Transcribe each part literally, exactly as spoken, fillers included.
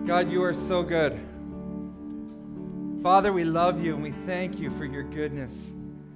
God, you are so good. Father, we love you and we thank you for your goodness.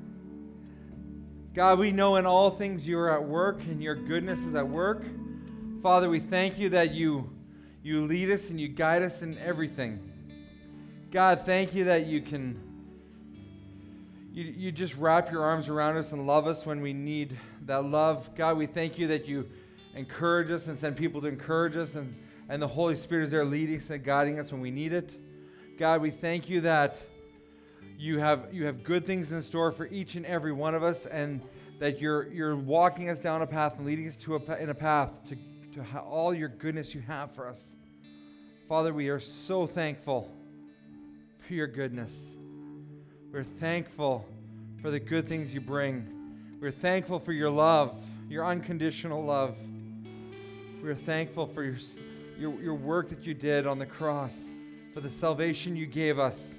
God, we know in all things you are at work and your goodness is at work. Father, we thank you that you, you lead us and you guide us in everything. God, thank you that you can, you, you just wrap your arms around us and love us when we need that love. God, we thank you that you encourage us and send people to encourage us, and, and the Holy Spirit is there leading us and guiding us when we need it. God, we thank you that you have you have good things in store for each and every one of us, and that you're you're walking us down a path and leading us to a in a path to to ha- all your goodness you have for us. Father, we are so thankful for your goodness. We're thankful for the good things you bring. We're thankful for your love, your unconditional love. We're thankful for your your your work that you did on the cross, for the salvation you gave us.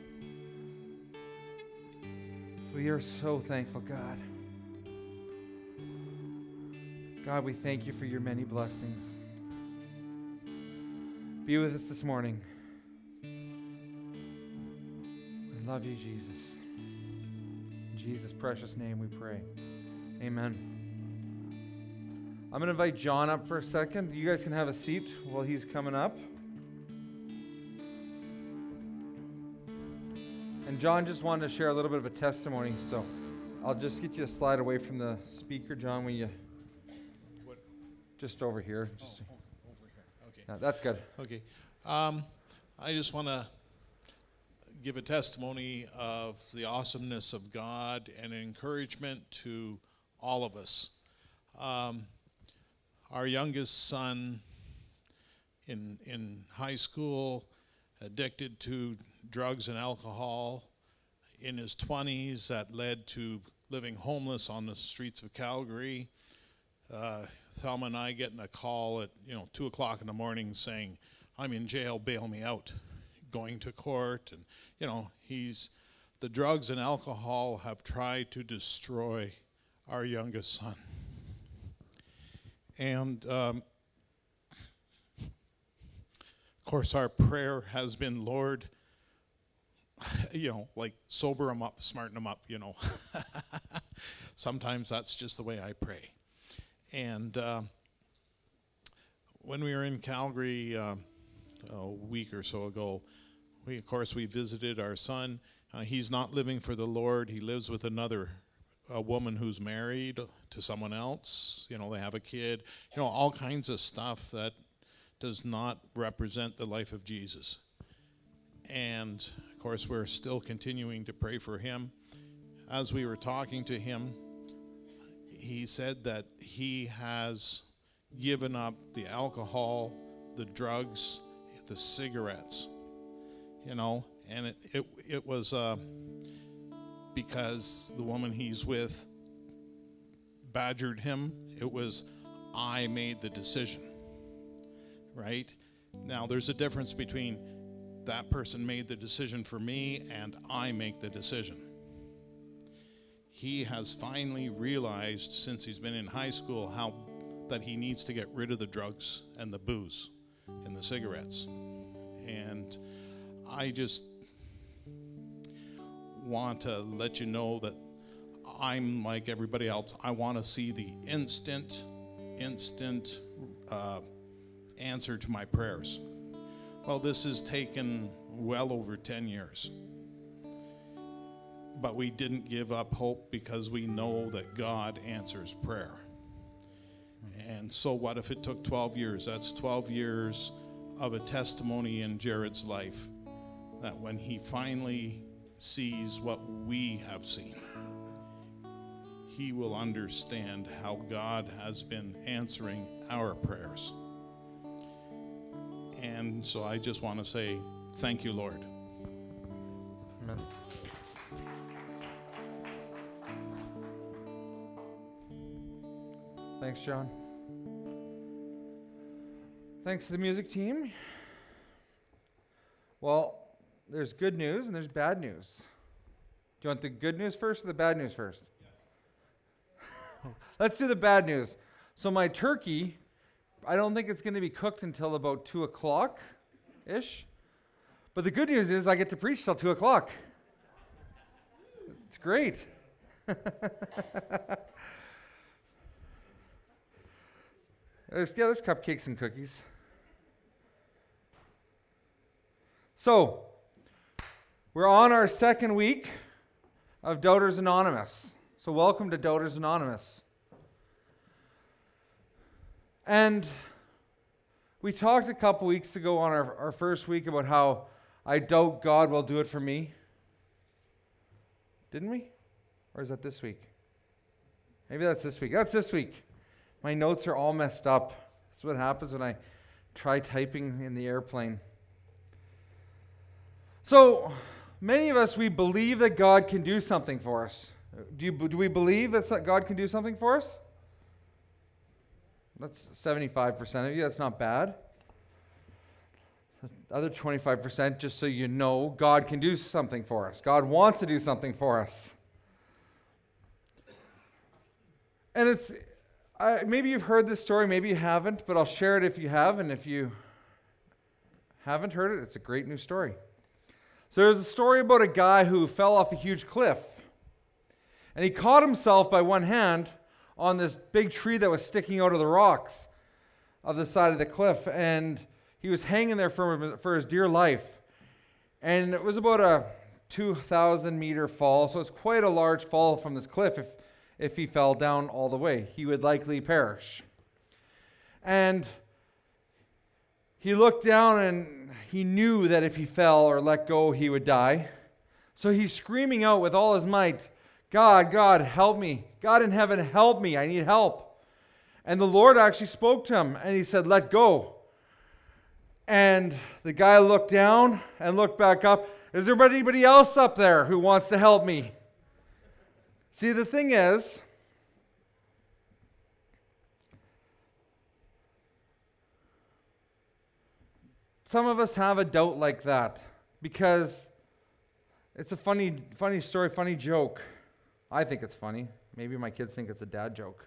We are so thankful, God. God, we thank you for your many blessings. Be with us this morning. We love you, Jesus. In Jesus' precious name we pray. Amen. I'm going to invite John up for a second. You guys can have a seat while he's coming up. And John just wanted to share a little bit of a testimony, so I'll just get you to slide away from the speaker, John, when you... What? Just over here. Just, oh, over here. Okay. Yeah, that's good. Okay. Um, I just want to give a testimony of the awesomeness of God and encouragement to all of us. Um, our youngest son in in high school, addicted to drugs and alcohol. In his twenties, that led to living homeless on the streets of Calgary. Uh, Thelma and I getting a call at you know two o'clock in the morning saying, "I'm in jail, bail me out." Going to court, and you know he's the drugs and alcohol have tried to destroy our youngest son. And um, of course, our prayer has been, Lord, you know, like sober him up, smarten him up, you know. Sometimes that's just the way I pray. And um, when we were in Calgary um, a week or so ago, we, of course, we visited our son. Uh, he's not living for the Lord. He lives with another a woman who's married to someone else. You know, they have a kid. You know, all kinds of stuff that does not represent the life of Jesus. And, of course, we're still continuing to pray for him. As we were talking to him, he said that he has given up the alcohol, the drugs, the cigarettes, you know, and it, it, it was uh, because the woman he's with badgered him. It was, I made the decision. Right? Now, there's a difference between that person made the decision for me and I make the decision. He has finally realized, since he's been in high school, how that he needs to get rid of the drugs and the booze and the cigarettes. And I just want to let you know that I'm like everybody else. I want to see the instant, instant, uh, answer to my prayers. Well, this has taken well over ten years. But we didn't give up hope because we know that God answers prayer. And so what if it took twelve years? That's twelve years of a testimony in Jared's life, that when he finally sees what we have seen, he will understand how God has been answering our prayers. And so I just want to say, thank you, Lord. Amen. Thanks, John. Thanks to the music team. Well, there's good news and there's bad news. Do you want the good news first or the bad news first? Yes. Let's do the bad news. So my turkey, I don't think it's going to be cooked until about two o'clock. ish. But the good news is I get to preach till two o'clock. It's great. there's, yeah, there's cupcakes and cookies. So, we're on our second week of Doubters Anonymous. So welcome to Doubters Anonymous. And we talked a couple weeks ago on our, our first week about how I doubt God will do it for me. Didn't we? Or is that this week? Maybe that's this week. That's this week. My notes are all messed up. That's what happens when I try typing in the airplane. So, many of us, we believe that God can do something for us. Do, you, do we believe that God can do something for us? That's seventy-five percent of you. That's not bad. The other twenty-five percent, just so you know, God can do something for us. God wants to do something for us. And it's, I, maybe you've heard this story, maybe you haven't, but I'll share it if you have, and if you haven't heard it, it's a great new story. So there's a story about a guy who fell off a huge cliff. And he caught himself by one hand on this big tree that was sticking out of the rocks of the side of the cliff. And he was hanging there for, for his dear life. And it was about a two thousand meter fall. So it's quite a large fall from this cliff. If, if he fell down all the way, he would likely perish. And he looked down and he knew that if he fell or let go, he would die. So he's screaming out with all his might, God, God, help me. God in heaven, help me. I need help. And the Lord actually spoke to him and he said, let go. And the guy looked down and looked back up. Is there anybody else up there who wants to help me? See, the thing is, some of us have a doubt like that because it's a funny, funny story, funny joke. I think it's funny. Maybe my kids think it's a dad joke.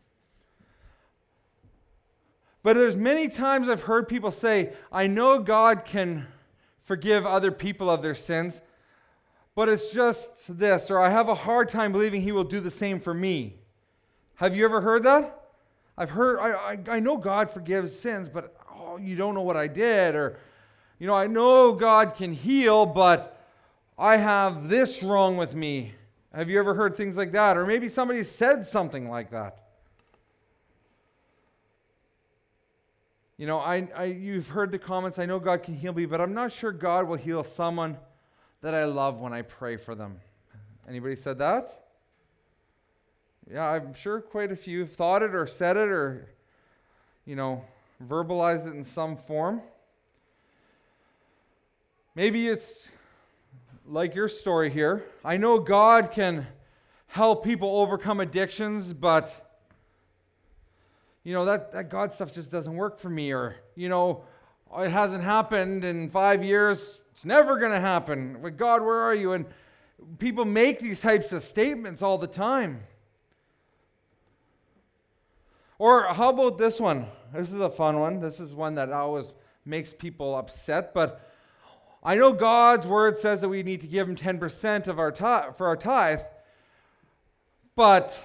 But there's many times I've heard people say, I know God can forgive other people of their sins, but it's just this, or I have a hard time believing He will do the same for me. Have you ever heard that? I've heard, I, I, I know God forgives sins, but oh, you don't know what I did, or, you know, I know God can heal, but I have this wrong with me. Have you ever heard things like that? Or maybe somebody said something like that. You know, I, I you've heard the comments, I know God can heal me, but I'm not sure God will heal someone that I love when I pray for them. Anybody said that? Yeah, I'm sure quite a few have thought it or said it or, you know, verbalized it in some form. Maybe it's like your story here. I know God can help people overcome addictions, but, you know, that, that God stuff just doesn't work for me. Or, you know, it hasn't happened in five years. It's never going to happen. But God, where are you? And people make these types of statements all the time. Or how about this one? This is a fun one. This is one that always makes people upset, but I know God's word says that we need to give Him ten percent of our tithe, for our tithe, but,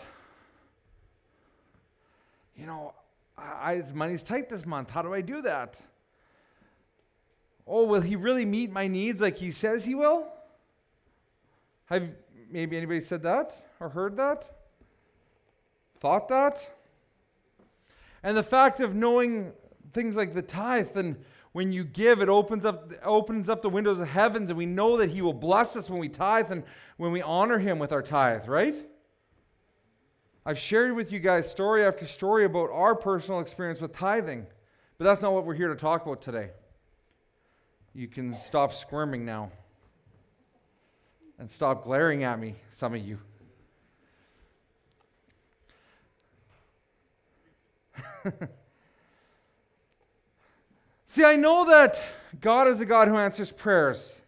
you know, I, money's tight this month. How do I do that? Oh, will He really meet my needs like He says He will? Have maybe anybody said that or heard that? Thought that? And the fact of knowing things like the tithe, and when you give, it opens up opens up the windows of heavens, and we know that He will bless us when we tithe and when we honor Him with our tithe, right? I've shared with you guys story after story about our personal experience with tithing, but that's not what we're here to talk about today. You can stop squirming now and stop glaring at me, some of you. See, I know that God is a God who answers prayers.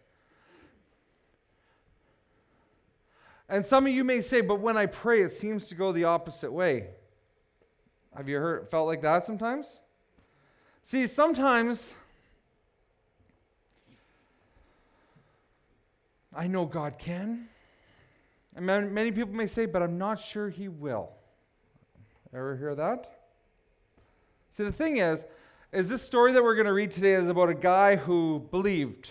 And some of you may say, but when I pray, it seems to go the opposite way. Have you heard, felt like that sometimes? See, sometimes I know God can. And many people may say, but I'm not sure he will. Ever hear that? See, the thing is, is this story that we're going to read today is about a guy who believed.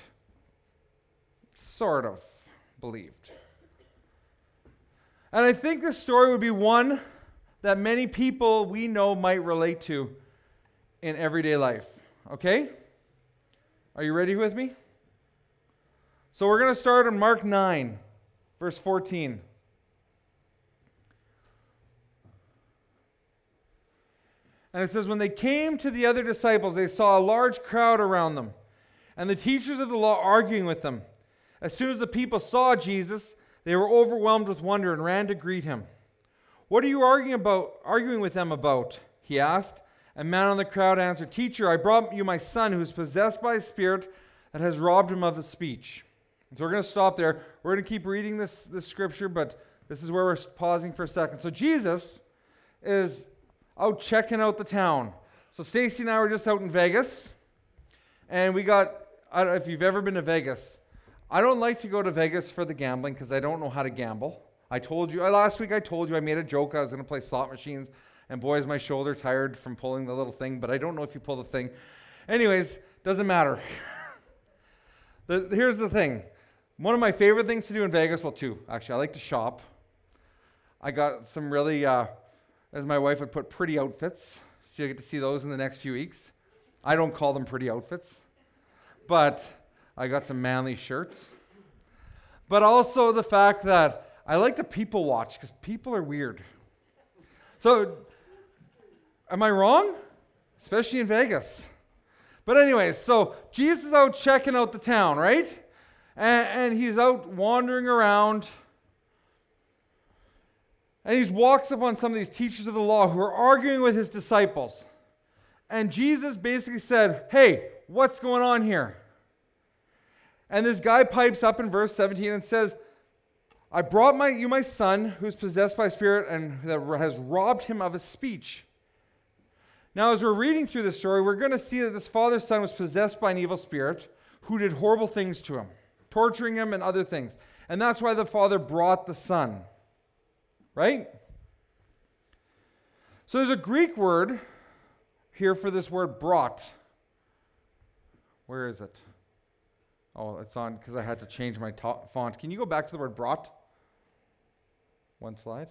Sort of believed. And I think this story would be one that many people we know might relate to in everyday life. Okay? Are you ready with me? So we're going to start on Mark nine, verse fourteen. And it says, when they came to the other disciples, they saw a large crowd around them, and the teachers of the law arguing with them. As soon as the people saw Jesus, they were overwhelmed with wonder and ran to greet him. What are you arguing about, arguing with them about? He asked. A man on the crowd answered, Teacher, I brought you my son who is possessed by a spirit that has robbed him of his speech. So we're going to stop there. We're going to keep reading this, this scripture, but this is where we're pausing for a second. So Jesus is out checking out the town. So Stacy and I were just out in Vegas, and we got, I don't know if you've ever been to Vegas. I don't like to go to Vegas for the gambling because I don't know how to gamble. I told you, last week I told you I made a joke I was going to play slot machines, and boy is my shoulder tired from pulling the little thing, but I don't know if you pull the thing. Anyways, doesn't matter. the, here's the thing. One of my favorite things to do in Vegas, well two, actually, I like to shop. I got some really, uh, as my wife would put, pretty outfits. So you'll get to see those in the next few weeks. I don't call them pretty outfits, but I got some manly shirts. But also the fact that I like to people watch because people are weird. So, am I wrong? Especially in Vegas. But anyways, so Jesus is out checking out the town, right? And, and he's out wandering around. And he walks up on some of these teachers of the law who are arguing with his disciples. And Jesus basically said, hey, what's going on here? And this guy pipes up in verse seventeen and says, I brought my, you my son who's possessed by a spirit and that has robbed him of his speech. Now, as we're reading through this story, we're going to see that this father's son was possessed by an evil spirit who did horrible things to him, torturing him and other things. And that's why the father brought the son. Right? So there's a Greek word here for this word brought. Where is it? Oh, it's on because I had to change my ta- font. Can you go back to the word brought? One slide.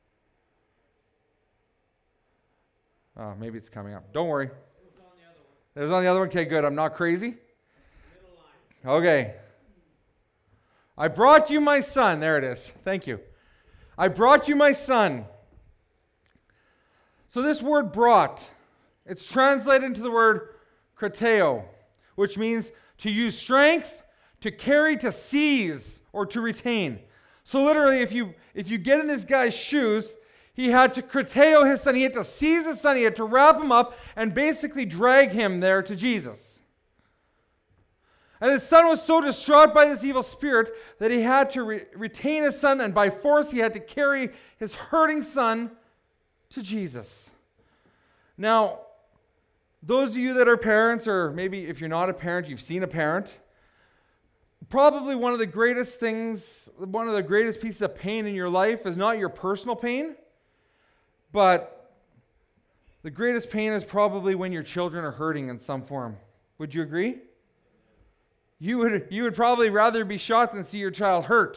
Oh, maybe it's coming up. Don't worry. It was on the other one. It was on the other one? Okay, good. I'm not crazy. Middle line. Okay. I brought you my son. There it is. Thank you. I brought you my son. So this word brought, it's translated into the word krateo, which means to use strength, to carry, to seize, or to retain. So literally, if you if you get in this guy's shoes, he had to krateo his son. He had to seize his son. He had to wrap him up and basically drag him there to Jesus. And his son was so distraught by this evil spirit that he had to re- retain his son, and by force he had to carry his hurting son to Jesus. Now, those of you that are parents, or maybe if you're not a parent, you've seen a parent, probably one of the greatest things, one of the greatest pieces of pain in your life is not your personal pain, but the greatest pain is probably when your children are hurting in some form. Would you agree? You would, you would probably rather be shot than see your child hurt.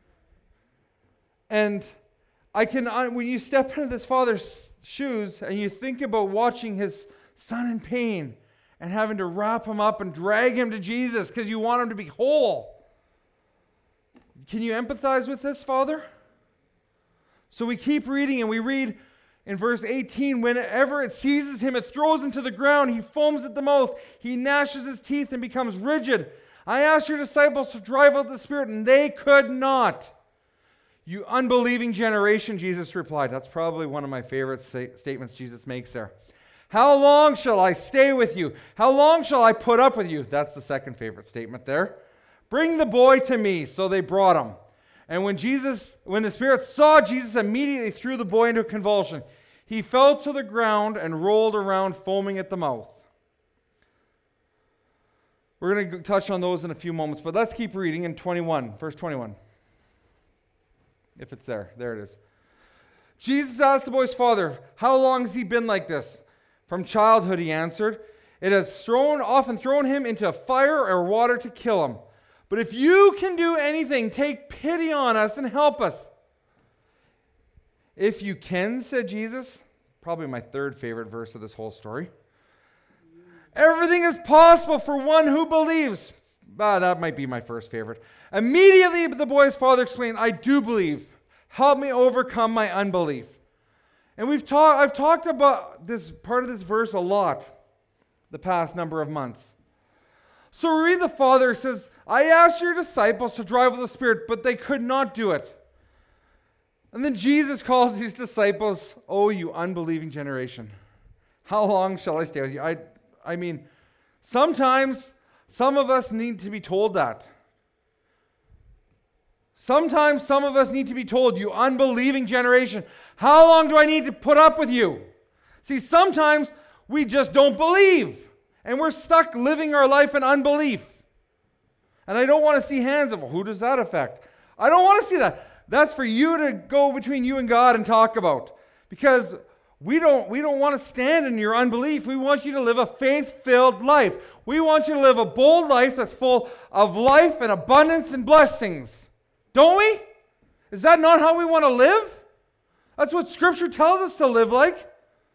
And I can, when you step into this father's shoes and you think about watching his son in pain and having to wrap him up and drag him to Jesus because you want him to be whole. Can you empathize with this, Father? So we keep reading, and we read in verse eighteen, whenever it seizes him, it throws him to the ground. He foams at the mouth. He gnashes his teeth and becomes rigid. I asked your disciples to drive out the spirit, and they could not. You unbelieving generation, Jesus replied. That's probably one of my favorite sta- statements Jesus makes there. How long shall I stay with you? How long shall I put up with you? That's the second favorite statement there. Bring the boy to me. So they brought him. And when Jesus, when the spirit saw Jesus, immediately threw the boy into a convulsion. He fell to the ground and rolled around, foaming at the mouth. We're going to touch on those in a few moments, but let's keep reading in twenty-one, verse twenty-one. If it's there. There it is. Jesus asked the boy's father, how long has he been like this? From childhood, he answered. It has thrown, often thrown him into fire or water to kill him. But if you can do anything, take pity on us and help us. If you can, said Jesus. Probably my third favorite verse of this whole story. Everything is possible for one who believes. Ah, that might be my first favorite. Immediately, the boy's father explained, I do believe. Help me overcome my unbelief. And we've talked. I've talked about this part of this verse a lot the past number of months. So we read the Father says, I asked your disciples to drive with the Spirit, but they could not do it. And then Jesus calls these disciples, oh, you unbelieving generation. How long shall I stay with you? I, I mean, sometimes some of us need to be told that. Sometimes some of us need to be told, you unbelieving generation, how long do I need to put up with you? See, sometimes we just don't believe, and we're stuck living our life in unbelief. And I don't want to see hands of, well, who does that affect? I don't want to see that. That's for you to go between you and God and talk about. Because we don't, we don't want to stand in your unbelief. We want you to live a faith-filled life. We want you to live a bold life that's full of life and abundance and blessings. Don't we? Is that not how we want to live? That's what Scripture tells us to live like.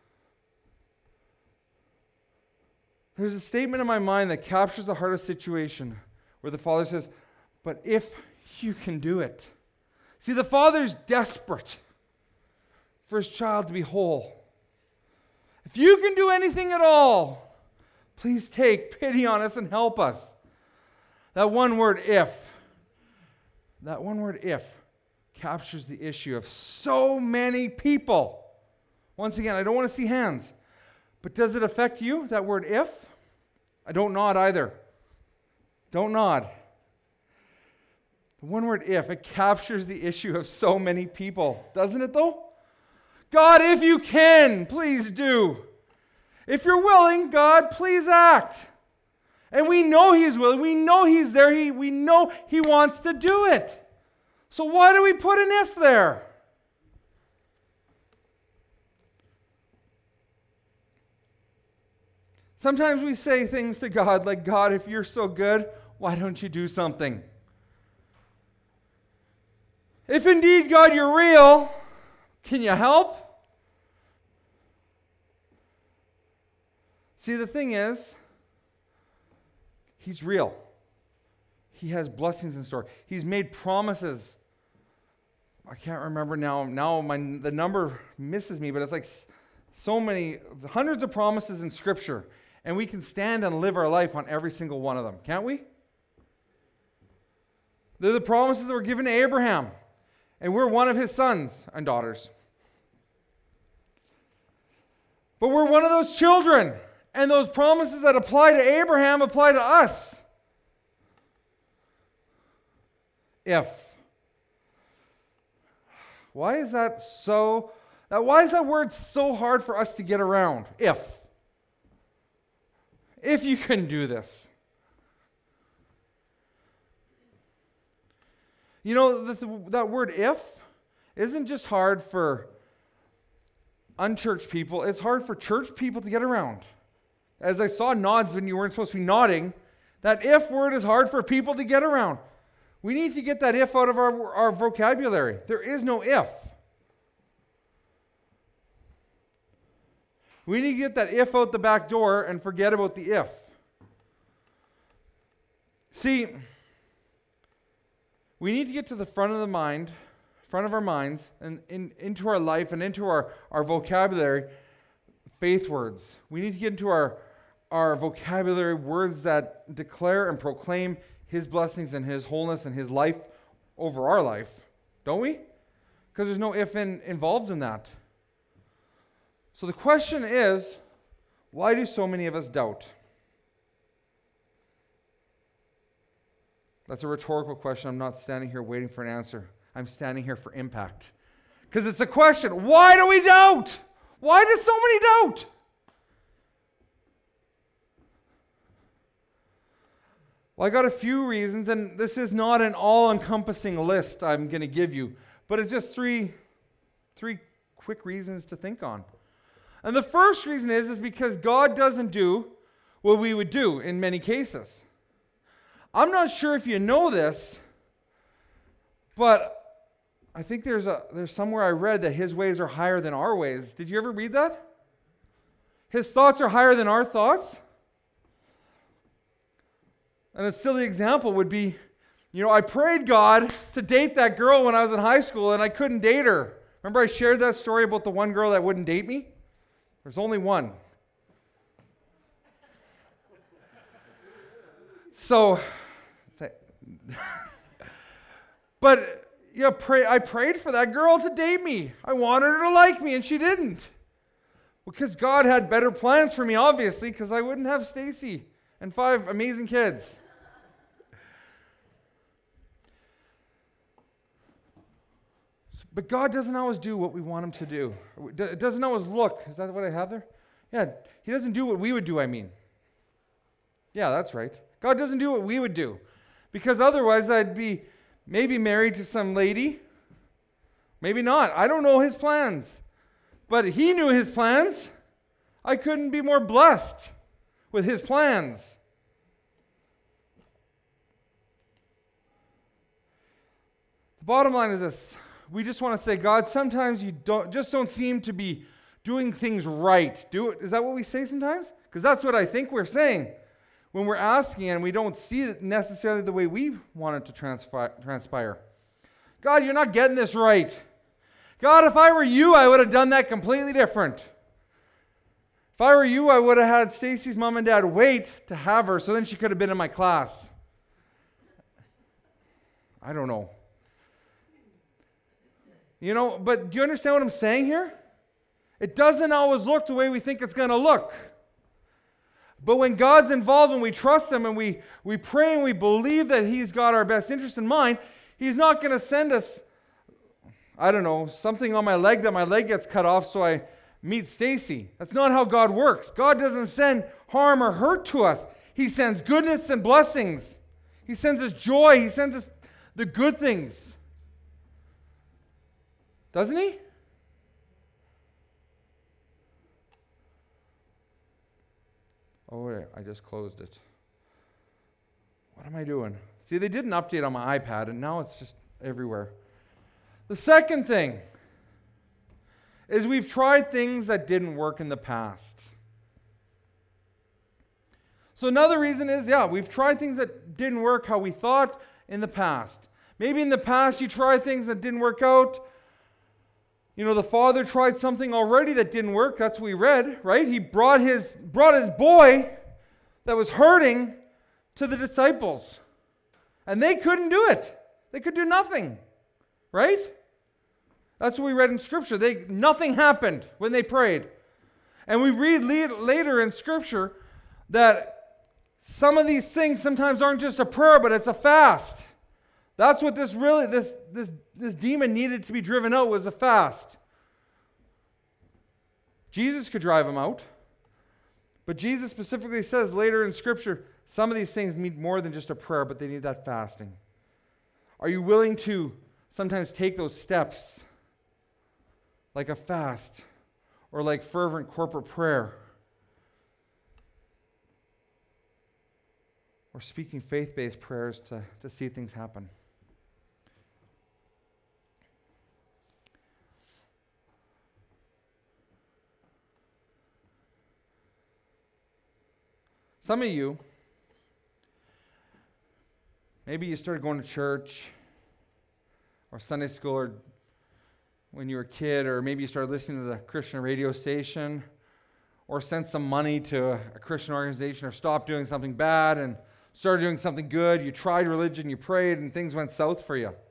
There's a statement in my mind that captures the heart of the situation where the Father says, but if you can do it. See, the Father's desperate for his child to be whole. If you can do anything at all, please take pity on us and help us. That one word, if, that one word, if, captures the issue of so many people. Once again, I don't want to see hands, but does it affect you, that word, if? I don't nod either. Don't nod. The one word, if, it captures the issue of so many people. Doesn't it, though? God, if you can, please do. If you're willing, God, please act. And we know he's willing. We know he's there. He, we know he wants to do it. So why do we put an if there? Sometimes we say things to God like, God, if you're so good, why don't you do something? If indeed, God, you're real, can you help? See, the thing is, he's real. He has blessings in store. He's made promises. I can't remember now. Now my, the number misses me, but it's like so many, hundreds of promises in Scripture. And we can stand and live our life on every single one of them, can't we? They're the promises that were given to Abraham. And we're one of his sons and daughters. But we're one of those children. And those promises that apply to Abraham apply to us. If. Why is that so, that, why is that word so hard for us to get around? If. If you can do this. You know, the, the, that word if isn't just hard for unchurched people. It's hard for church people to get around. As I saw nods when you weren't supposed to be nodding, that if word is hard for people to get around. We need to get that if out of our, our vocabulary. There is no if. We need to get that if out the back door and forget about the if. See, we need to get to the front of the mind, front of our minds, and in, into our life and into our, our vocabulary, faith words. We need to get into our, our vocabulary words that declare and proclaim his blessings and his wholeness and his life over our life. Don't we? Because there's no if in, involved in that. So the question is, why do so many of us doubt? That's a rhetorical question. I'm not standing here waiting for an answer. I'm standing here for impact. Because it's a question. Why do we doubt? Why do so many doubt? Well, I got a few reasons, and this is not an all-encompassing list I'm going to give you, but it's just three, three quick reasons to think on. And the first reason is, is because God doesn't do what we would do in many cases. I'm not sure if you know this, but I think there's a there's somewhere I read that his ways are higher than our ways. Did you ever read that? His thoughts are higher than our thoughts? And a silly example would be, you know, I prayed God to date that girl when I was in high school and I couldn't date her. Remember I shared that story about the one girl that wouldn't date me? There's only one. So, but you know, pray, I prayed for that girl to date me. I wanted her to like me and she didn't. Because God had better plans for me, obviously, because I wouldn't have Stacy and five amazing kids. But God doesn't always do what we want him to do. It doesn't always look. Is that what I have there? Yeah, he doesn't do what we would do, I mean. Yeah, that's right. God doesn't do what we would do. Because otherwise I'd be maybe married to some lady. Maybe not. I don't know his plans. But he knew his plans. I couldn't be more blessed with his plans. The bottom line is this. We just want to say, God, sometimes you don't just don't seem to be doing things right. Do it. Is that what we say sometimes? Because that's what I think we're saying when we're asking and we don't see it necessarily the way we want it to transpi- transpire. God, you're not getting this right. God, if I were you, I would have done that completely different. If I were you, I would have had Stacy's mom and dad wait to have her so then she could have been in my class. I don't know. You know, but do you understand what I'm saying here? It doesn't always look the way we think it's going to look. But when God's involved and we trust him and we, we pray and we believe that he's got our best interest in mind, he's not going to send us, I don't know, something on my leg that my leg gets cut off so I meet Stacy. That's not how God works. God doesn't send harm or hurt to us. He sends goodness and blessings. He sends us joy. He sends us the good things. Doesn't he? Oh, wait, I just closed it. What am I doing? See, they did an update on my iPad, and now it's just everywhere. The second thing is we've tried things that didn't work in the past. So another reason is, yeah, we've tried things that didn't work how we thought in the past. Maybe in the past you tried things that didn't work out. You know, the father tried something already that didn't work. That's what we read, right? He brought his brought his boy that was hurting to the disciples. And they couldn't do it. They could do nothing. Right? That's what we read in Scripture. They nothing happened when they prayed. And we read le- later in Scripture that some of these things sometimes aren't just a prayer, but it's a fast. That's what this really, this, this, this demon needed to be driven out, was a fast. Jesus could drive him out. But Jesus specifically says later in Scripture, some of these things need more than just a prayer, but they need that fasting. Are you willing to sometimes take those steps, like a fast, or like fervent corporate prayer, or speaking faith-based prayers to, to see things happen? Some of you, maybe you started going to church or Sunday school or when you were a kid, or maybe you started listening to the Christian radio station, or sent some money to a Christian organization, or stopped doing something bad and started doing something good. You tried religion, you prayed, and things went south for you.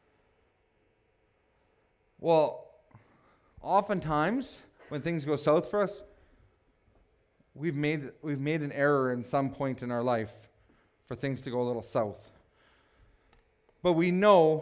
Well, oftentimes when things go south for us, We've made we've made an error in some point in our life for things to go a little south. But we know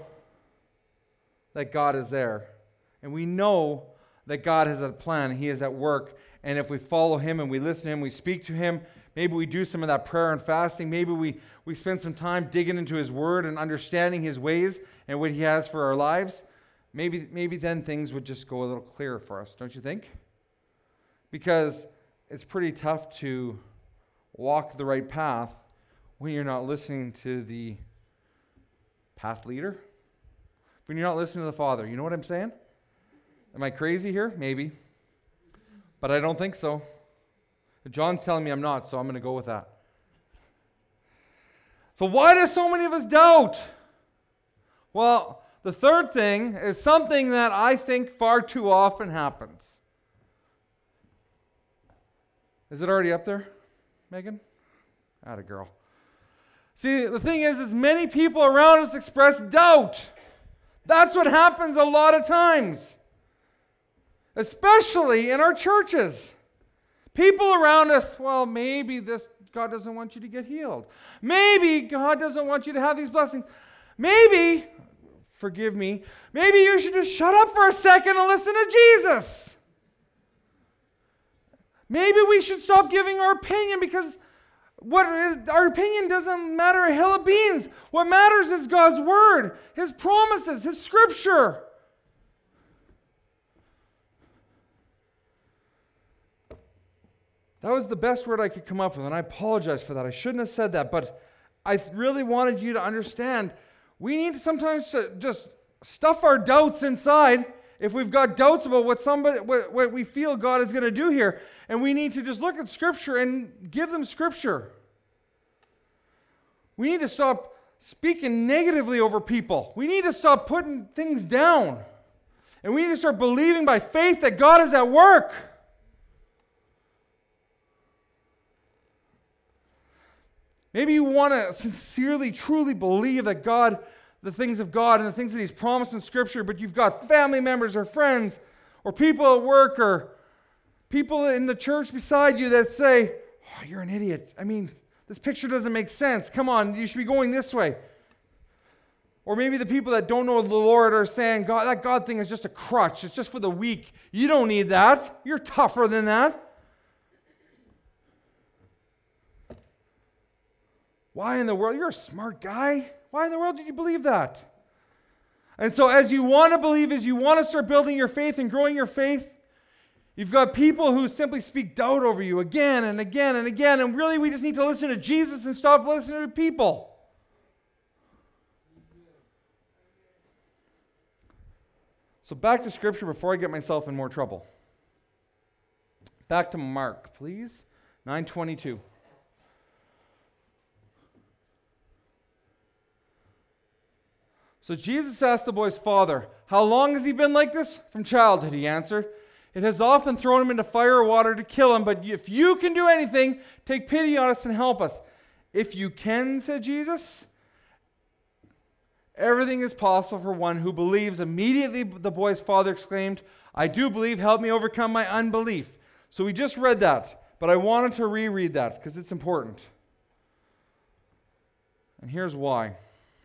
that God is there. And we know that God has a plan. He is at work. And if we follow him and we listen to him, we speak to him, maybe we do some of that prayer and fasting. Maybe we, we spend some time digging into his word and understanding his ways and what he has for our lives. Maybe, maybe then things would just go a little clearer for us, don't you think? Because it's pretty tough to walk the right path when you're not listening to the path leader. When you're not listening to the Father. You know what I'm saying? Am I crazy here? Maybe. But I don't think so. John's telling me I'm not, so I'm going to go with that. So why do so many of us doubt? Well, the third thing is something that I think far too often happens. Is it already up there, Megan? Atta girl. See, the thing is, is many people around us express doubt. That's what happens a lot of times. Especially in our churches. People around us, well, maybe this God doesn't want you to get healed. Maybe God doesn't want you to have these blessings. Maybe, forgive me, maybe you should just shut up for a second and listen to Jesus. Maybe we should stop giving our opinion because what is, our opinion doesn't matter a hill of beans. What matters is God's word, his promises, his scripture. That was the best word I could come up with, and I apologize for that. I shouldn't have said that, but I really wanted you to understand we need to sometimes to just stuff our doubts inside if we've got doubts about what somebody, what, what we feel God is going to do here, and we need to just look at Scripture and give them Scripture. We need to stop speaking negatively over people. We need to stop putting things down, and we need to start believing by faith that God is at work. Maybe you want to sincerely, truly believe that God, the things of God and the things that he's promised in Scripture, but you've got family members or friends or people at work or people in the church beside you that say, oh, you're an idiot. I mean, this picture doesn't make sense. Come on, you should be going this way. Or maybe the people that don't know the Lord are saying, God, that God thing is just a crutch. It's just for the weak. You don't need that. You're tougher than that. Why in the world? You're a smart guy. Why in the world did you believe that? And so as you want to believe, as you want to start building your faith and growing your faith, you've got people who simply speak doubt over you again and again and again. And really we just need to listen to Jesus and stop listening to people. So back to Scripture before I get myself in more trouble. Back to Mark, please. nine twenty-two. So Jesus asked the boy's father, how long has he been like this? From childhood, he answered. It has often thrown him into fire or water to kill him, but if you can do anything, take pity on us and help us. If you can, said Jesus, everything is possible for one who believes. Immediately the boy's father exclaimed, I do believe, help me overcome my unbelief. So we just read that, but I wanted to reread that because it's important. And here's why.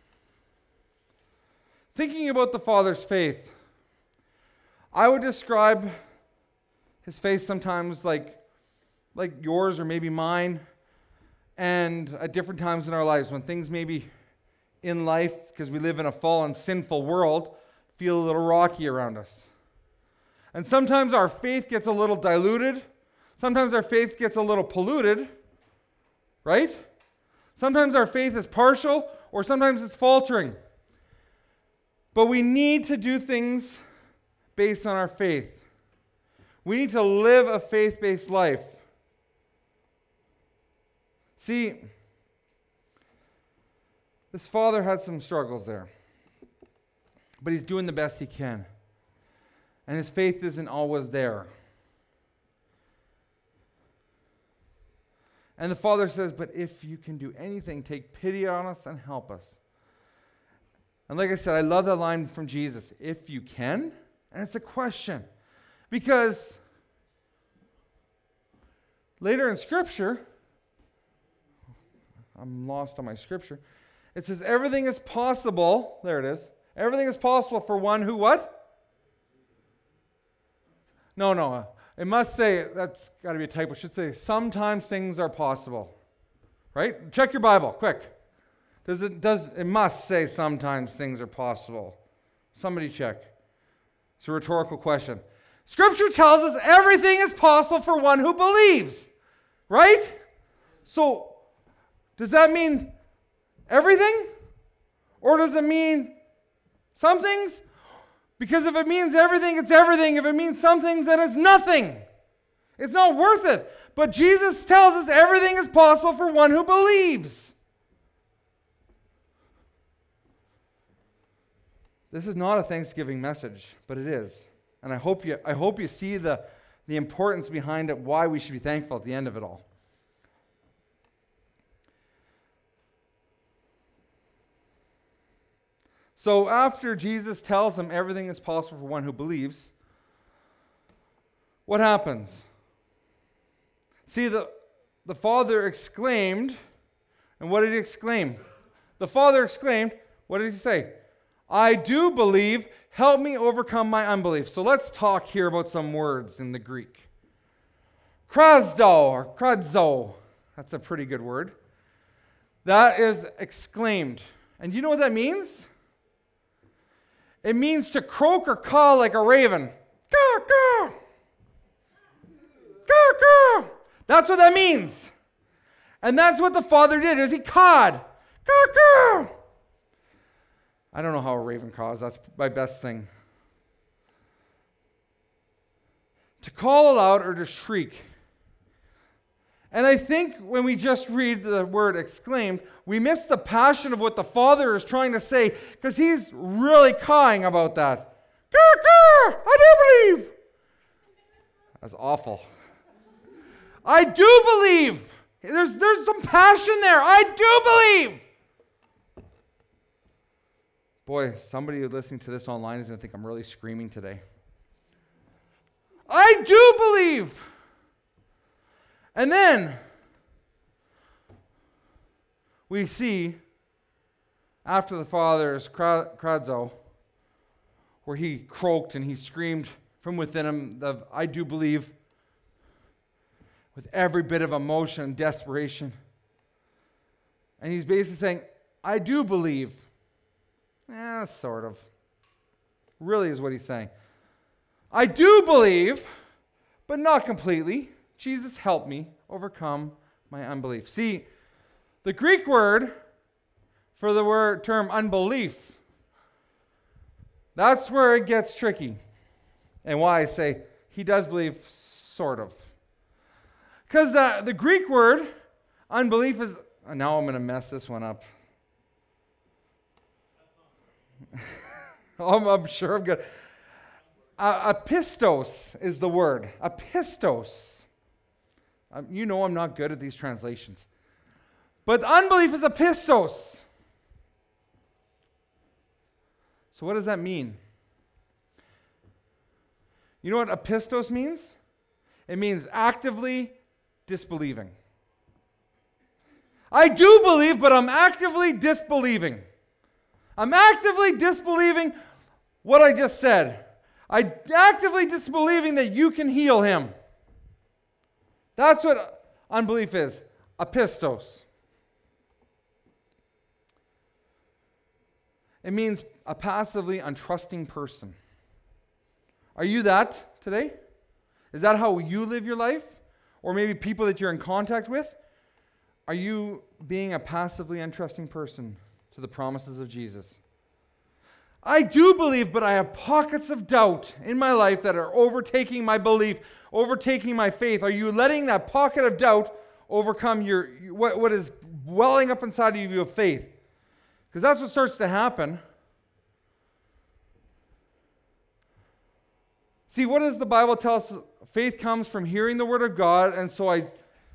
Thinking about the father's faith, I would describe his faith sometimes like, like yours or maybe mine, and at different times in our lives when things maybe in life, because we live in a fallen, sinful world, feel a little rocky around us. And sometimes our faith gets a little diluted. Sometimes our faith gets a little polluted, right? Sometimes our faith is partial, or sometimes it's faltering. But we need to do things based on our faith. We need to live a faith-based life. See, this father had some struggles there. But he's doing the best he can. And his faith isn't always there. And the father says, but if you can do anything, take pity on us and help us. And like I said, I love that line from Jesus, if you can. And it's a question. Because later in Scripture, I'm lost on my Scripture, it says everything is possible, there it is, everything is possible for one who what? No, no, It must say, that's got to be a typo, it should say, sometimes things are possible. Right? Check your Bible, quick. Does it, does, it must say sometimes things are possible. Somebody check. It's a rhetorical question. Scripture tells us everything is possible for one who believes. Right? So, does that mean everything? Or does it mean some things? Because if it means everything, it's everything. If it means some things, then it's nothing. It's not worth it. But Jesus tells us everything is possible for one who believes. This is not a Thanksgiving message, but it is. And I hope you, I hope you see the, the importance behind it, why we should be thankful at the end of it all. So after Jesus tells them everything is possible for one who believes, what happens? See, the, the Father exclaimed, and what did he exclaim? The Father exclaimed, what did he say? I do believe, help me overcome my unbelief. So let's talk here about some words in the Greek. Krasdo, or kradzo, that's a pretty good word. That is exclaimed. And you know what that means? It means to croak or caw like a raven. Caw, caw. Caw, caw. That's what that means. And that's what the Father did, is he cawed. Caw, caw. I don't know how a raven caws. That's my best thing. To call aloud or to shriek. And I think when we just read the word exclaimed, we miss the passion of what the Father is trying to say, because he's really cawing about that. Caw, caw, I do believe. That's awful. I do believe. There's, there's some passion there. I do believe. Boy, somebody listening to this online is going to think I'm really screaming today. I do believe. And then we see, after the Father's kradzo, where he croaked and he screamed from within him, of, I do believe, with every bit of emotion and desperation. And he's basically saying, I do believe. Eh, sort of. Really is what he's saying. I do believe, but not completely. Jesus, help me overcome my unbelief. See, the Greek word for the word term unbelief, that's where it gets tricky. And why I say he does believe, sort of. Because the, the Greek word unbelief is, now I'm going to mess this one up. I'm, I'm sure I'm good. Uh, apistos is the word. Apistos. Um, you know I'm not good at these translations. But unbelief is apistos. So what does that mean? You know what apistos means? It means actively disbelieving. I do believe, but I'm actively disbelieving. I'm actively disbelieving what I just said. I'm actively disbelieving that you can heal him. That's what unbelief is. Apistos. It means a passively untrusting person. Are you that today? Is that how you live your life? Or maybe people that you're in contact with? Are you being a passively untrusting person to the promises of Jesus? I do believe, but I have pockets of doubt in my life that are overtaking my belief, overtaking my faith. Are you letting that pocket of doubt overcome your what, what is welling up inside of you of faith? Because that's what starts to happen. See, what does the Bible tell us? Faith comes from hearing the Word of God, and so I,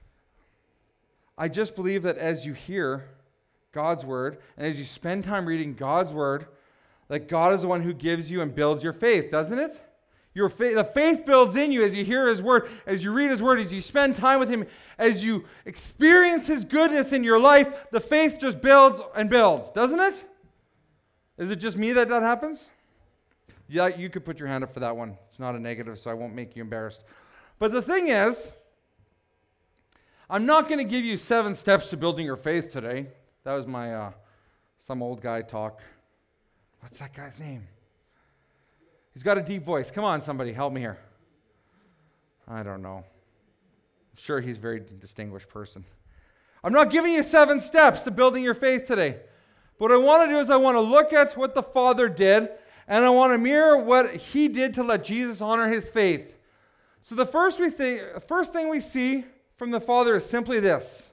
I just believe that as you hear God's Word, and as you spend time reading God's Word, that God is the one who gives you and builds your faith, doesn't it? Your faith, the faith builds in you as you hear His Word, as you read His Word, as you spend time with Him, as you experience His goodness in your life, the faith just builds and builds, doesn't it? Is it just me that that happens? Yeah, you could put your hand up for that one. It's not a negative, so I won't make you embarrassed. But the thing is, I'm not going to give you seven steps to building your faith today. That was my, uh, some old guy talk. What's that guy's name? He's got a deep voice. Come on, somebody, help me here. I don't know. I'm sure he's a very distinguished person. I'm not giving you seven steps to building your faith today. What I want to do is I want to look at what the Father did, and I want to mirror what he did to let Jesus honor his faith. So the first, we think, first thing we see from the Father is simply this.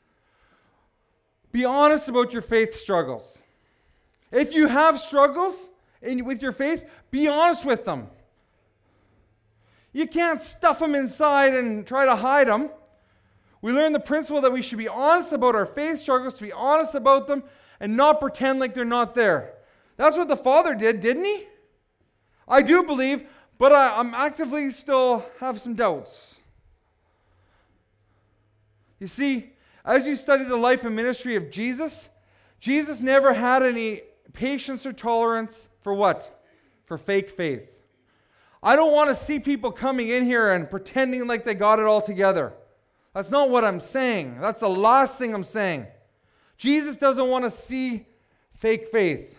Be honest about your faith struggles. If you have struggles in, with your faith, be honest with them. You can't stuff them inside and try to hide them. We learn the principle that we should be honest about our faith struggles, to be honest about them, and not pretend like they're not there. That's what the Father did, didn't he? I do believe, but I, I'm actively still have some doubts. You see, as you study the life and ministry of Jesus, Jesus never had any patience or tolerance for what? For fake faith. I don't want to see people coming in here and pretending like they got it all together. That's not what I'm saying. That's the last thing I'm saying. Jesus doesn't want to see fake faith.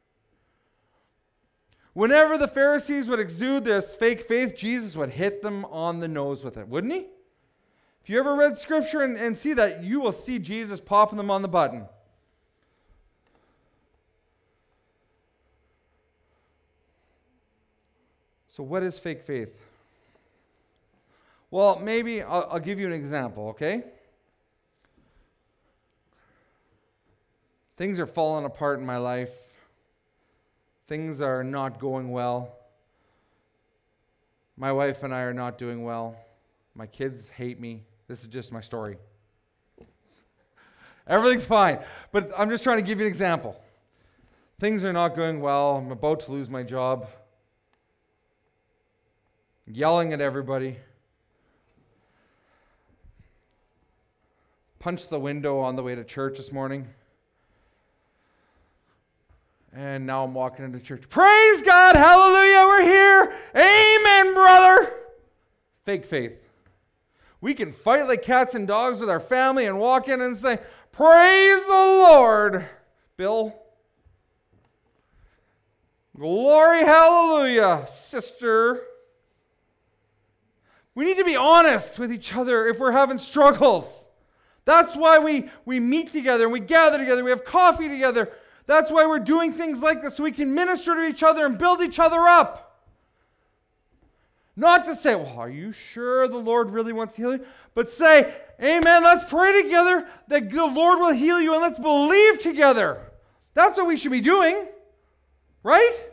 Whenever the Pharisees would exude this fake faith, Jesus would hit them on the nose with it, wouldn't he? If you ever read Scripture and, and see that, you will see Jesus popping them on the button. So what is fake faith? Well, maybe I'll, I'll give you an example, okay? Things are falling apart in my life. Things are not going well. My wife and I are not doing well. My kids hate me. This is just my story. Everything's fine. But I'm just trying to give you an example. Things are not going well. I'm about to lose my job. Yelling at everybody. Punched the window on the way to church this morning. And now I'm walking into church. Praise God, hallelujah, we're here. Amen, brother. Fake faith. We can fight like cats and dogs with our family and walk in and say, praise the Lord, Bill. Glory, hallelujah, sister. We need to be honest with each other if we're having struggles. That's why we, we meet together and we gather together. We have coffee together. That's why we're doing things like this, so we can minister to each other and build each other up. Not to say, well, are you sure the Lord really wants to heal you? But say, amen, let's pray together that the Lord will heal you, and let's believe together. That's what we should be doing, right?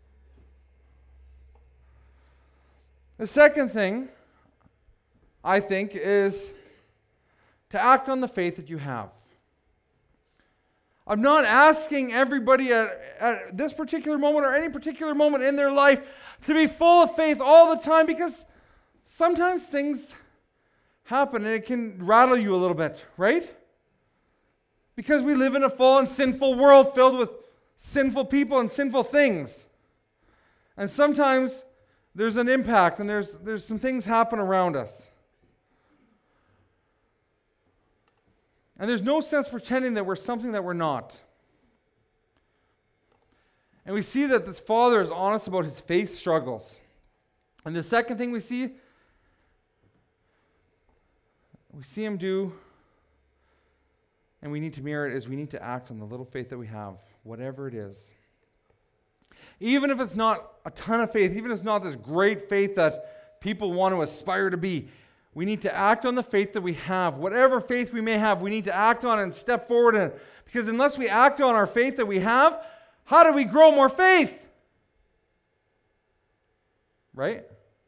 The second thing, I think, is to act on the faith that you have. I'm not asking everybody at, at this particular moment or any particular moment in their life to be full of faith all the time, because sometimes things happen and it can rattle you a little bit, right? Because we live in a fallen, sinful world filled with sinful people and sinful things. And sometimes there's an impact and there's, there's some things happen around us. And there's no sense pretending that we're something that we're not. And we see that this father is honest about his faith struggles. And the second thing we see, we see him do, and we need to mirror it, is we need to act on the little faith that we have, whatever it is. Even if it's not a ton of faith, even if it's not this great faith that people want to aspire to be, we need to act on the faith that we have. Whatever faith we may have, we need to act on it and step forward in it. Because unless we act on our faith that we have, how do we grow more faith? Right?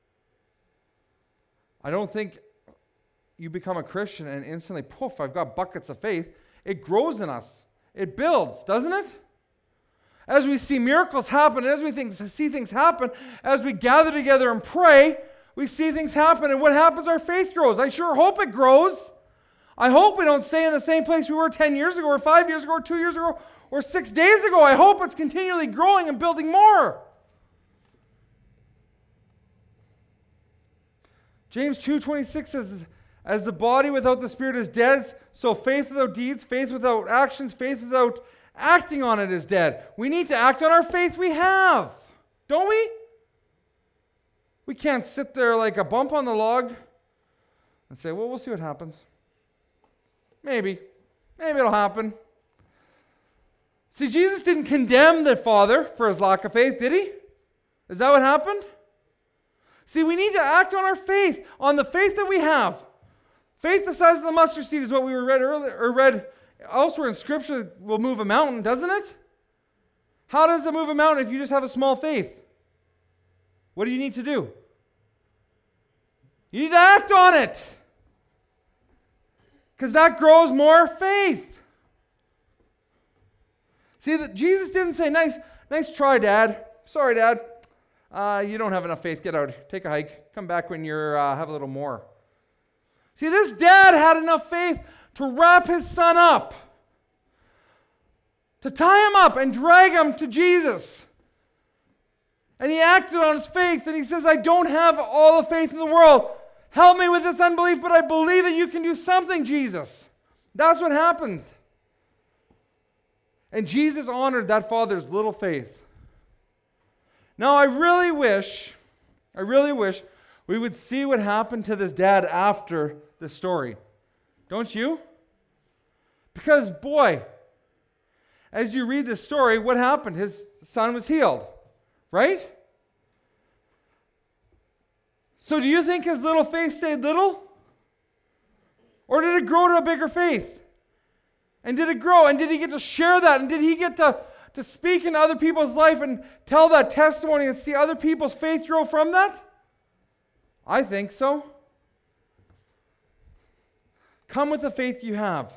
I don't think you become a Christian and instantly, poof, I've got buckets of faith. It grows in us. It builds, doesn't it? As we see miracles happen, as we think, see things happen, as we gather together and pray, we see things happen, and what happens? Our faith grows. I sure hope it grows. I hope we don't stay in the same place we were ten years ago, or five years ago, or two years ago, or six days ago. I hope it's continually growing and building more. James two twenty-six says, as the body without the spirit is dead, so faith without deeds, faith without actions, faith without acting on it is dead. We need to act on our faith we have, don't we? We can't sit there like a bump on the log and say, well, we'll see what happens. Maybe. Maybe it'll happen. See, Jesus didn't condemn the father for his lack of faith, did he? Is that what happened? See, we need to act on our faith, on the faith that we have. Faith the size of the mustard seed is what we read earlier, or read elsewhere in Scripture will move a mountain, doesn't it? How does it move a mountain if you just have a small faith? What do you need to do? You need to act on it. Because that grows more faith. See, that Jesus didn't say, nice, nice try, Dad. Sorry, Dad. Uh, you don't have enough faith. Get out. Take a hike. Come back when you uh, have a little more. See, this dad had enough faith to wrap his son up, to tie him up and drag him to Jesus. And he acted on his faith, and he says, I don't have all the faith in the world. Help me with this unbelief, but I believe that you can do something, Jesus. That's what happened. And Jesus honored that father's little faith. Now, I really wish, I really wish we would see what happened to this dad after the story. Don't you? Because, boy, as you read this story, what happened? His son was healed, right? So do you think his little faith stayed little? Or did it grow to a bigger faith? And did it grow? And did he get to share that? And did he get to, to speak into other people's life and tell that testimony and see other people's faith grow from that? I think so. Come with the faith you have.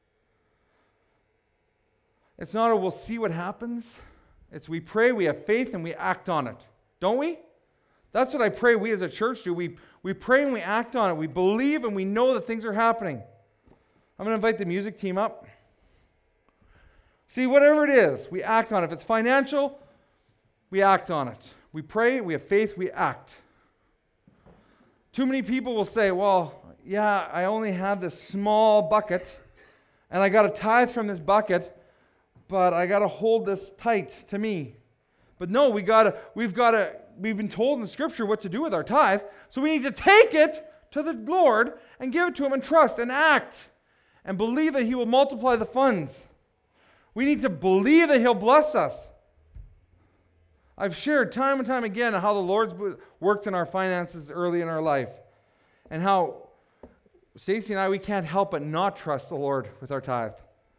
It's not a we'll see what happens. It's we pray, we have faith, and we act on it. Don't we? That's what I pray we as a church do. We, we pray and we act on it. We believe and we know that things are happening. I'm going to invite the music team up. See, whatever it is, we act on it. If it's financial, we act on it. We pray, we have faith, we act. Too many people will say, well, yeah, I only have this small bucket, and I got a tithe from this bucket, but I got to hold this tight to me. But no, we gotta, we've got to, we've been told in Scripture what to do with our tithe, so we need to take it to the Lord and give it to Him and trust and act and believe that He will multiply the funds. We need to believe that He'll bless us. I've shared time and time again how the Lord's worked in our finances early in our life and how Stacey and I, we can't help but not trust the Lord with our tithe.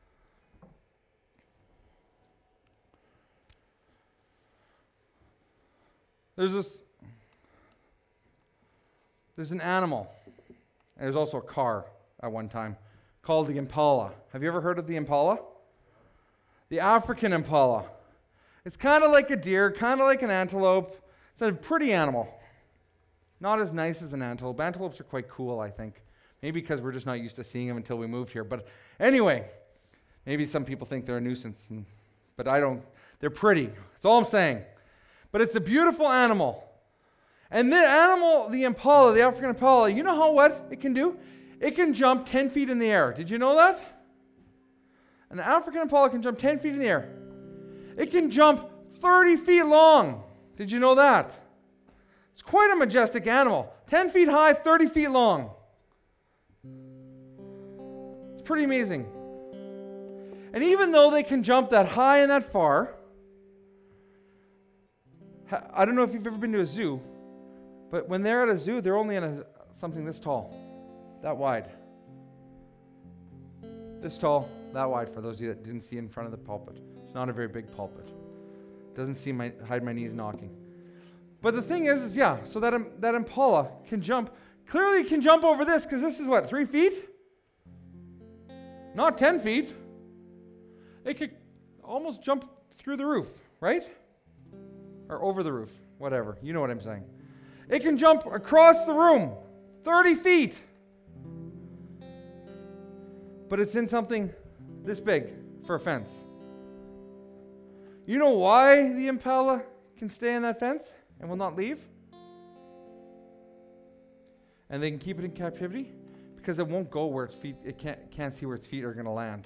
There's this, there's an animal, and there's also a car at one time called the impala. Have you ever heard of the impala? The African impala. It's kind of like a deer, kind of like an antelope. It's a pretty animal. Not as nice as an antelope. Antelopes are quite cool, I think. Maybe because we're just not used to seeing them until we moved here. But anyway, maybe some people think they're a nuisance, and, but I don't. They're pretty. That's all I'm saying. But it's a beautiful animal. And the animal, the impala, the African impala, you know how what it can do? It can jump ten feet in the air. Did you know that? An African impala can jump ten feet in the air. It can jump thirty feet long. Did you know that? It's quite a majestic animal. ten feet high, thirty feet long. It's pretty amazing. And even though they can jump that high and that far, I don't know if you've ever been to a zoo, but when they're at a zoo, they're only in a, something this tall, that wide. This tall, that wide, for those of you that didn't see in front of the pulpit. It's not a very big pulpit. Doesn't see my, hide my knees knocking. But the thing is, is yeah, so that, um, that impala can jump. Clearly it can jump over this, because this is what, three feet? Not ten feet. It could almost jump through the roof, right? Or over the roof, whatever. You know what I'm saying. It can jump across the room, thirty feet. But it's in something this big for a fence. You know why the impala can stay in that fence and will not leave? and they can keep it in captivity because it won't go where its feet, it can't, can't see where its feet are going to land.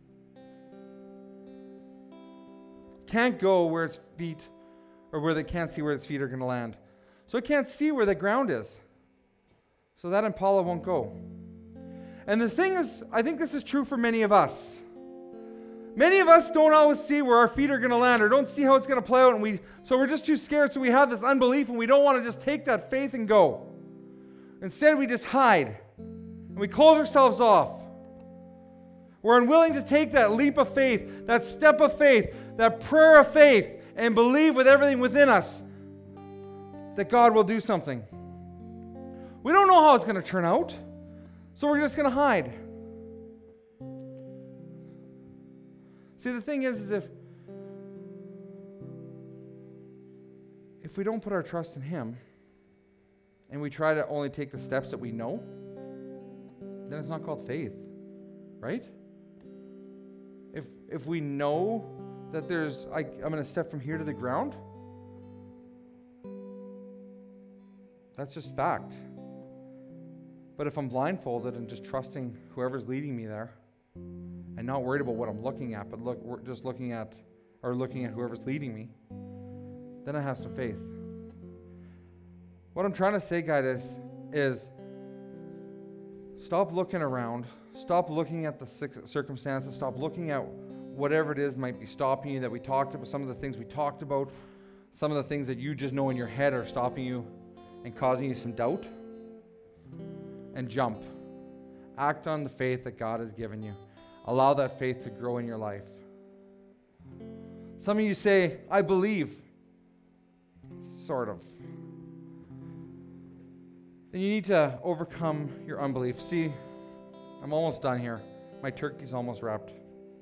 Can't go where its feet, or where they can't see where its feet are going to land. So it can't see where the ground is. So that impala won't go. And the thing is, I think this is true for many of us. Many of us don't always see where our feet are going to land, or don't see how it's going to play out, and we so we're just too scared, so we have this unbelief, and we don't want to just take that faith and go. Instead, we just hide, and we close ourselves off. We're unwilling to take that leap of faith, that step of faith, that prayer of faith, and believe with everything within us that God will do something. We don't know how it's going to turn out, so we're just going to hide. See, the thing is, is if, if we don't put our trust in Him, and we try to only take the steps that we know, then it's not called faith, right? If if we know that there's, I, I'm going to step from here to the ground, that's just fact. But if I'm blindfolded and just trusting whoever's leading me there, and not worried about what I'm looking at, but look, we're just looking at, or looking at whoever's leading me, then I have some faith. What I'm trying to say, guys, is, is stop looking around, stop looking at the circumstances, stop looking at whatever it is might be stopping you that we talked about, some of the things we talked about, some of the things that you just know in your head are stopping you and causing you some doubt, and jump. Act on the faith that God has given you. Allow that faith to grow in your life. Some of you say, I believe. Sort of. Then you need to overcome your unbelief. See, I'm almost done here. My turkey's almost wrapped.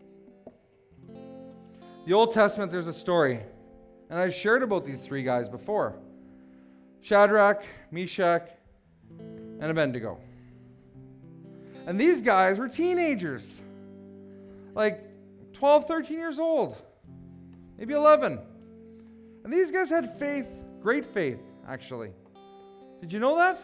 The Old Testament, there's a story. And I've shared about these three guys before. Shadrach, Meshach, and Abednego. And these guys were teenagers. Like twelve, thirteen years old. Maybe eleven. And these guys had faith, great faith, actually. Did you know that?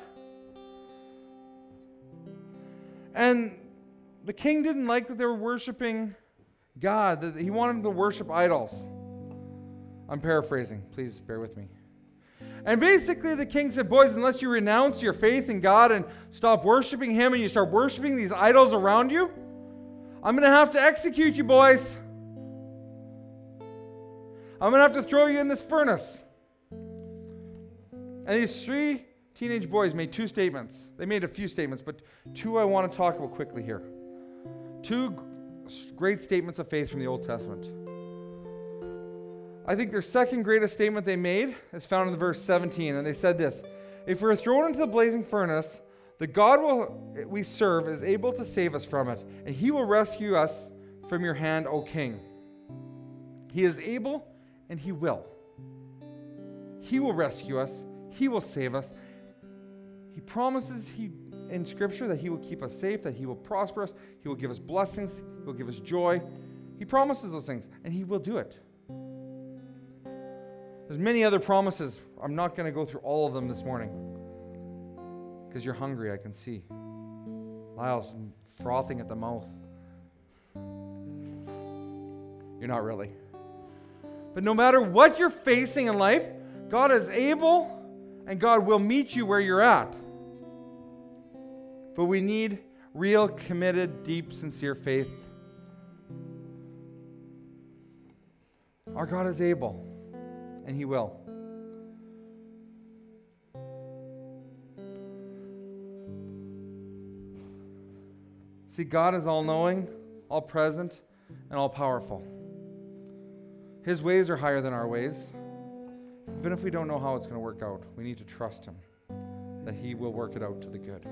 And the king didn't like that they were worshiping God, that he wanted them to worship idols. I'm paraphrasing. Please bear with me. And basically the king said, boys, unless you renounce your faith in God and stop worshiping Him and you start worshiping these idols around you, I'm going to have to execute you, boys. I'm going to have to throw you in this furnace. And these three teenage boys made two statements. They made a few statements, but two I want to talk about quickly here. Two great statements of faith from the Old Testament. I think their second greatest statement they made is found in verse seventeen, and they said this: if we're thrown into the blazing furnace, the God will, we serve is able to save us from it, and He will rescue us from your hand, O King. He is able, and He will. He will rescue us. He will save us. He promises he, in Scripture that He will keep us safe, that He will prosper us, He will give us blessings, He will give us joy. He promises those things, and He will do it. There's many other promises. I'm not going to go through all of them this morning because you're hungry, I can see. Lyle's frothing at the mouth. You're not really. But no matter what you're facing in life, God is able and God will meet you where you're at. But we need real, committed, deep, sincere faith. Our God is able. And He will. See, God is all-knowing, all-present, and all-powerful. His ways are higher than our ways. Even if we don't know how it's going to work out, we need to trust Him that He will work it out to the good.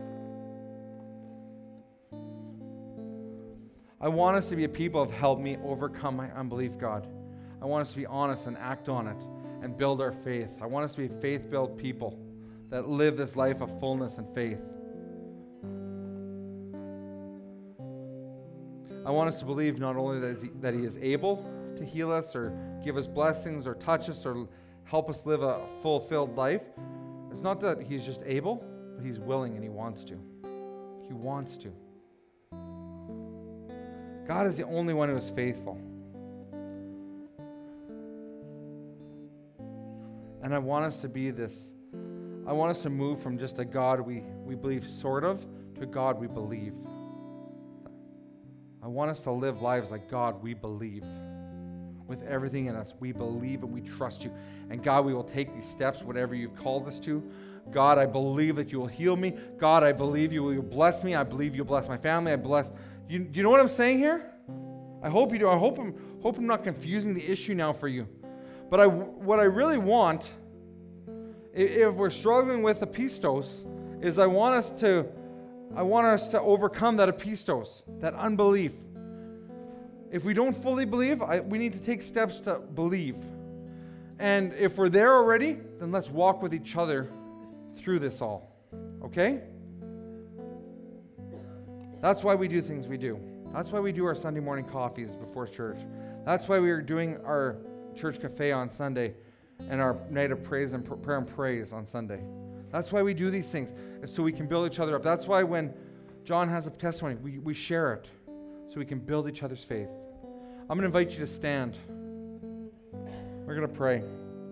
I want us to be a people of help me overcome my unbelief, God. I want us to be honest and act on it and build our faith. I want us to be faith-built people that live this life of fullness and faith. I want us to believe not only that he, that he is able to heal us or give us blessings or touch us or help us live a fulfilled life. It's not that He's just able, but he's willing and he wants to. He wants to. God is the only one who is faithful. And I want us to be this, I want us to move from just a God we, we believe sort of to a God we believe. I want us to live lives like God we believe. With everything in us, we believe and we trust you. And God, we will take these steps, whatever you've called us to. God, I believe that you will heal me. God, I believe you will bless me. I believe you'll bless my family. I bless, you, do you know what I'm saying here? I hope you do. I hope I'm, hope I'm not confusing the issue now for you. But I, what I really want, if we're struggling with apistos, is I want us to, I want us to overcome that apistos, that unbelief. If we don't fully believe, I, we need to take steps to believe. And if we're there already, then let's walk with each other through this all. Okay? That's why we do things we do. That's why we do our Sunday morning coffees before church. That's why we are doing our church cafe on Sunday and our night of praise and pr- prayer and praise on Sunday. That's why we do these things, is so we can build each other up. That's why when John has a testimony, we, we share it so we can build each other's faith. I'm going to invite you to stand. We're going to pray.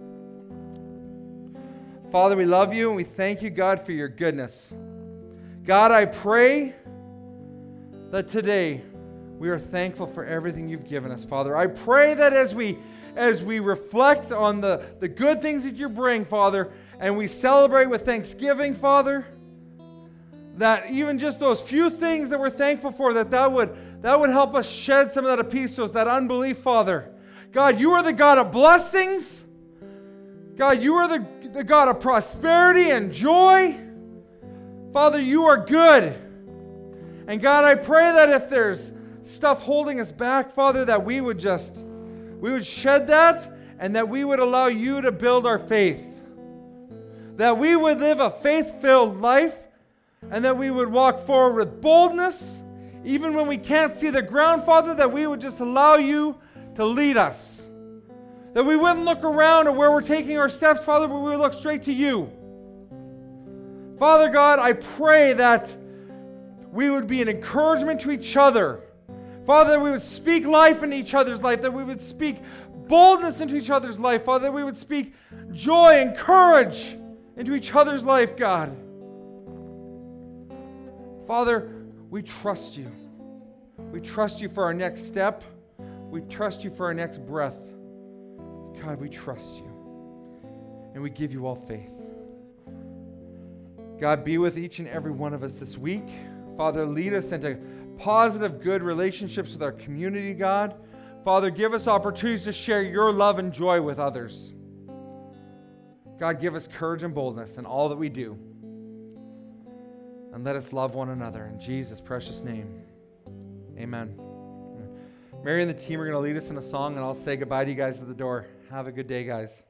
Father, we love you and we thank you, God, for your goodness. God, I pray that today we are thankful for everything you've given us, Father. I pray that as we as we reflect on the, the good things that you bring, Father, and we celebrate with thanksgiving, Father, that even just those few things that we're thankful for, that that would, that would help us shed some of that apistos, that unbelief, Father. God, you are the God of blessings. God, you are the, the God of prosperity and joy. Father, you are good. And God, I pray that if there's stuff holding us back, Father, that we would just, we would shed that, and that we would allow you to build our faith. That we would live a faith-filled life, and that we would walk forward with boldness, even when we can't see the ground, Father, that we would just allow you to lead us. That we wouldn't look around at where we're taking our steps, Father, but we would look straight to you. Father God, I pray that we would be an encouragement to each other. Father, that we would speak life into each other's life, that we would speak boldness into each other's life, Father, that we would speak joy and courage into each other's life, God. Father, we trust you. We trust you for our next step. We trust you for our next breath. God, we trust you. And we give you all faith. God, be with each and every one of us this week. Father, lead us into positive, good relationships with our community, God. Father, give us opportunities to share your love and joy with others. God, give us courage and boldness in all that we do. And let us love one another. In Jesus' precious name, amen. Mary and the team are going to lead us in a song, and I'll say goodbye to you guys at the door. Have a good day, guys.